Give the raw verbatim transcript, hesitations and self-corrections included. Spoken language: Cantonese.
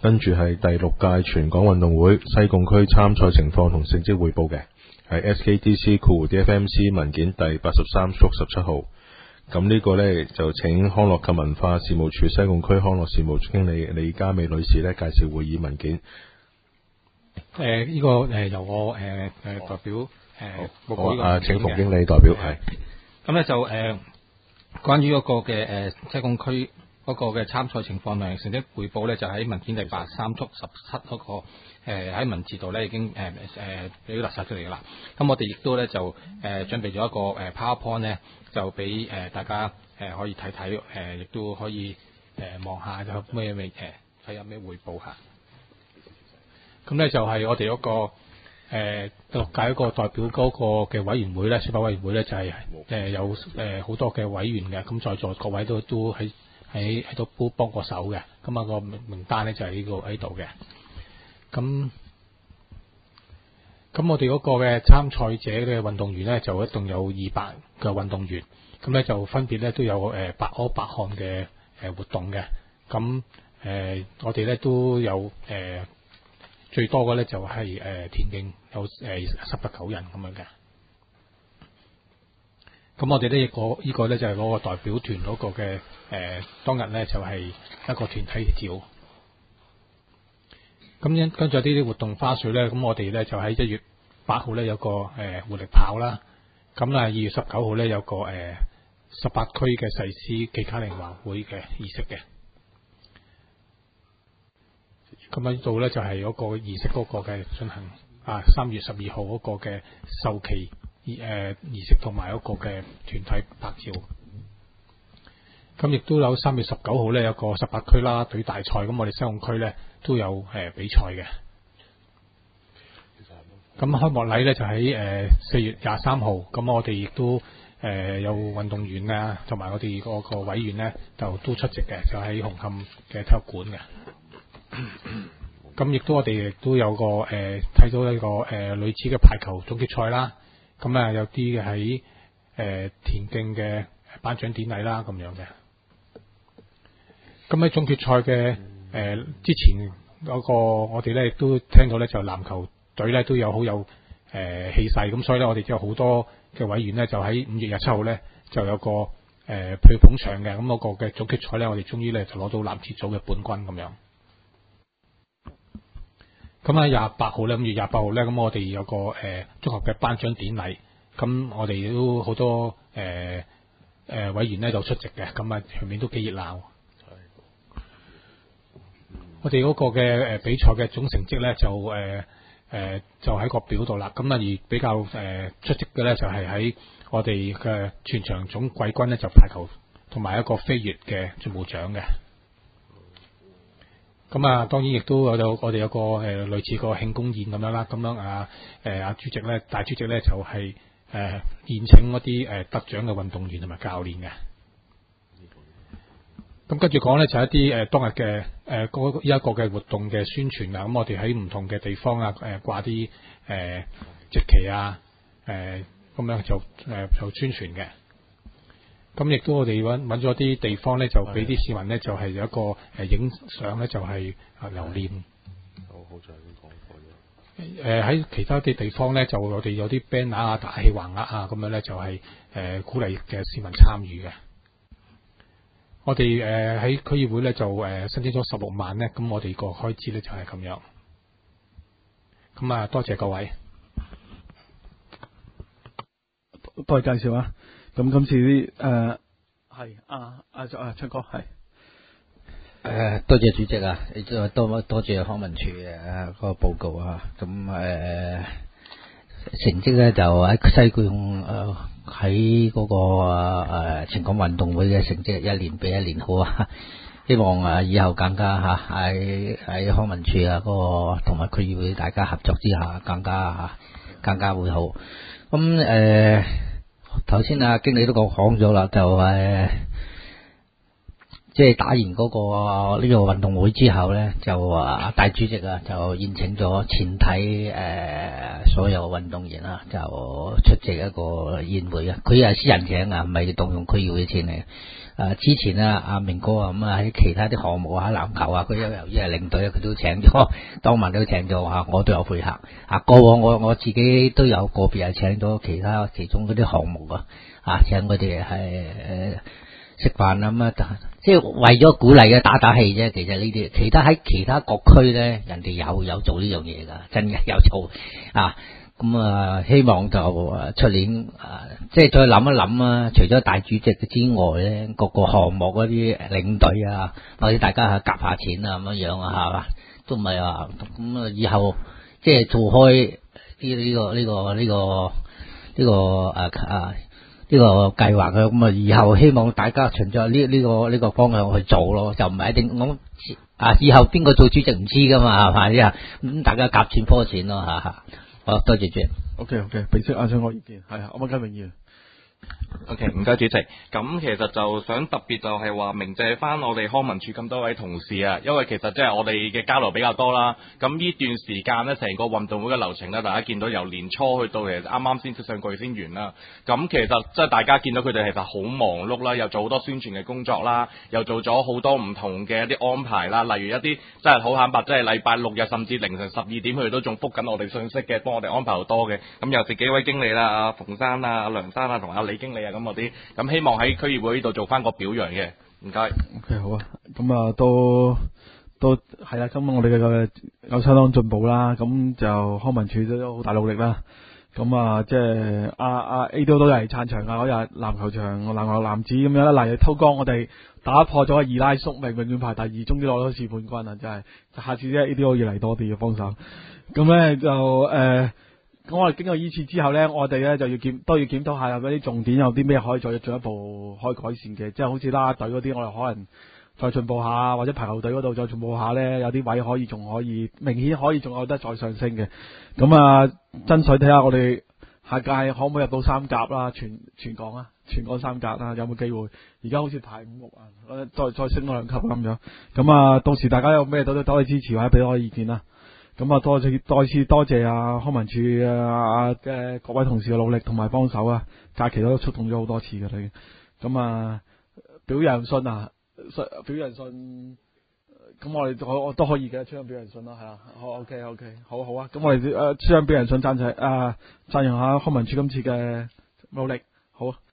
跟住係第六屆全港運動會西貢區參賽情況同成績匯報嘅，係 S K D C 括弧 D F M C 文件第八十三縮十七號。咁呢個呢，就請康樂及文化事務處西貢區康樂事務經理李嘉美女士呢介紹會議文件。 誒呢、這個誒由我誒誒、呃、代表誒報告呢個。 啊，請馮經理代表係。 咁咧就誒、呃、關於嗰個嘅誒、呃、西貢區嗰個嘅參賽情況同成績匯報咧，就喺文件第八十三縮十七嗰個喺、呃、文字度咧已經誒誒俾落晒出嚟噶啦。咁我哋亦都咧就誒、呃、準備咗一個誒 PowerPoint 咧，就俾誒、呃、大家誒、呃、可以睇睇誒，亦都可以誒望、呃、下有咩咩誒睇有咩匯報下。咁咧就係我哋嗰、那個誒、呃、六屆嗰個代表嗰個嘅委員會咧，選拔委員會咧就係、是、誒、呃、有誒好、呃、多嘅委員嘅，咁在座各位都都喺喺喺度都幫過手嘅，咁、那、啊個名名單咧就係呢個喺度嘅。咁咁我哋嗰個嘅參賽者嘅運動員咧就一共有二百個運動員，咁咧就分別咧都有誒八柯八項嘅誒活動嘅。咁誒、呃、我哋咧都有誒。呃最多嘅咧就係、是、誒、呃、田徑有誒十八九人咁樣嘅，咁我哋呢一個呢個咧就係嗰個代表團嗰個嘅誒、呃、當日咧就係、是、一個團體照。咁因跟住呢啲活動花絮咧，咁我哋咧就喺一月八號咧有個誒、呃、活力跑啦，咁啊二月十九號咧有個誒十八區嘅誓師暨卡靈華會嘅儀式嘅。咁喺度咧就係嗰個儀式嗰個嘅進行啊，三月十二號嗰個嘅授旗誒儀式同埋嗰個嘅團體拍照。咁亦都有三月十九號咧有個十八區啦隊大賽，咁我哋西貢區咧都有誒、呃、比賽嘅。咁開幕禮咧就喺誒四月廿三號，咁我哋亦都誒、呃、有運動員啊，同埋我哋嗰個委員咧就都出席嘅，就喺紅磡嘅體育館嘅。咁亦都我哋亦都有個誒睇、呃、到一個誒、呃、女子嘅排球總決賽啦，咁啊有啲嘅喺誒田徑嘅頒獎典禮啦咁樣嘅。咁喺總決賽嘅誒之前嗰個我哋咧亦都聽到咧就籃球隊咧都有好有誒氣勢，咁所以咧我哋就有好多嘅委員咧就喺五月廿七號咧就有個誒去捧場嘅，咁嗰個嘅總決賽咧我哋終於咧就攞到男子組嘅冠軍咁樣。咁喺廿八號咧，五月廿八號咧，咁我哋有個誒綜合嘅頒獎典禮，咁我哋都好多誒誒、呃呃、委員咧就出席嘅，咁啊場面都幾熱鬧。我哋嗰個嘅誒比賽嘅總成績咧就誒誒、呃呃、就喺個表度啦，咁啊而比較誒、呃、出席嘅咧就係喺我哋嘅全場總季軍咧就排球同埋一個飛躍嘅進步獎嘅。咁啊，當然亦都有我哋有個誒、呃、類似個慶功宴咁樣啦，咁樣啊誒阿主席咧，大主席咧就係、是、誒、呃、宴請嗰啲誒得獎嘅運動員同埋教練嘅。咁跟住講咧就係、一啲誒、呃、當日嘅誒嗰一個嘅活動嘅宣傳啊，咁我哋喺唔同嘅地方啊誒掛啲誒旗旗啊誒咁樣就誒、呃、就宣傳嘅。咁亦都我哋揾揾咗啲地方咧，就俾啲市民咧，就係、是、有一個誒影相咧，就係啊留念。 好好在你講過咗。誒喺其他啲地方咧，就我哋有啲 banner 啊、大氣橫額啊，咁樣咧就係、是、誒、呃、鼓勵嘅市民參與嘅。我哋誒喺區議會咧就誒、呃、申請咗十六萬咧，咁我哋個開支咧就係、是、咁樣。咁啊，多謝各位。 多謝介紹啊！咁今次啲誒係啊啊啊出哥係誒多謝主席啊，亦都多多謝康文署嘅個報告啊。咁誒、呃、成績咧就喺西貢誒喺嗰個誒全港運動會嘅成績一年比一年好啊！希望啊以後更加嚇喺喺康文署啊嗰個同埋區議會大家合作之下，更加嚇更加會好。咁誒頭先啊經理都講講咗啦，就誒即係打完嗰、個呢、個運動會之後咧，就啊大主席啊就宴請咗全體誒、呃、所有運動員啊，就出席一個宴會啊。佢係私人請啊，唔係動用區議會錢嚟。誒、呃、之前啊，阿明哥啊咁啊喺其他啲項目啊，籃球啊，佢由於係領隊啊，佢都請咗，當晚都請咗啊，我都有配合啊。過往我我自己都有個別係請咗其他其中嗰啲項目啊，啊請佢哋係誒食飯啊咁啊，即係為咗鼓勵嘅打打氣啫。其實呢啲其他喺其他各區咧，人哋有有做呢樣嘢噶，真嘅有做啊。咁啊，希望就誒出年啊，即係再諗一諗啊。除咗大主席之外咧，各個項目嗰啲領隊啊，或者大家係夾下錢啊咁樣樣啊，係嘛，都唔係話咁啊。以後即係做開呢呢個呢個呢個呢個誒啊呢個計劃嘅，咁啊以後希望大家循著呢呢個呢個方向去做咯，就唔係一定我啊以後邊個做主席唔知噶嘛，係咪啊？咁大家夾錢科錢咯嚇嚇。好，多謝主席。 OK OK，俾出阿張哥意見，係啊，我乜家榮議員。 OK， 唔該主席。咁其實就想特別就係話鳴謝翻我哋康文署咁多位同事啊，因為其實即係我哋嘅交流比較多啦。咁呢段時間呢，成個運動會嘅流程呢，大家見到由年初去到其實啱啱先上個月先完啦。咁其實即係大家見到佢哋其實好忙碌啦，又做好多宣傳嘅工作啦，又做咗好多唔同嘅一啲安排啦。例如一啲真係好坦白，即係禮拜六日甚至凌晨十二點，佢哋都仲覆緊我哋信息嘅，幫我哋安排好多嘅。咁尤其幾位經理啦，阿馮生啊、阿梁生啊同阿李經理啊咁嗰啲，咁希望喺區議會呢度做翻個表揚嘅，唔該。 OK 好啊，咁啊都都係啦，今日我哋嘅有相當進步啦，咁就康文署都好大努力啦。咁啊，即係阿阿 A 都都係撐場啊，嗰日籃球場籃球男子咁樣啦，例如偷光我哋打破咗二拉宿命永遠排第二，終於攞咗次冠軍啊！真係，下次咧 A 都可以嚟多啲嘅幫手。咁咧就誒。呃咁我哋經過呢次之後呢，我哋呢就要檢都要檢討下有嗰啲重點，有啲咩可以再進一步可以改善嘅，即係好似啦啦隊嗰啲，我哋可能再進步下，或者排球隊嗰度再進步下呢，有啲位可以仲可以明顯可以仲有得再上升嘅。咁啊，爭取睇下我哋下屆可唔可以入到三甲啦，全全港啊，全港三甲啦，有冇機會？而家好似排五六啊，再再升多兩級咁樣。咁啊，到時大家有咩都都可以支持或者俾我意見啦。咁啊，多謝再次多謝啊康文署啊嘅各位同事嘅努力同埋幫手啊，假期都出動咗好多次嘅啦。咁啊，表揚信啊，表揚信，咁我哋我我都可以嘅，出張表揚信啦，係啊，好 OK OK，好好啊，咁我哋誒出張表揚信讚謝啊讚揚下康文署今次嘅努力，好。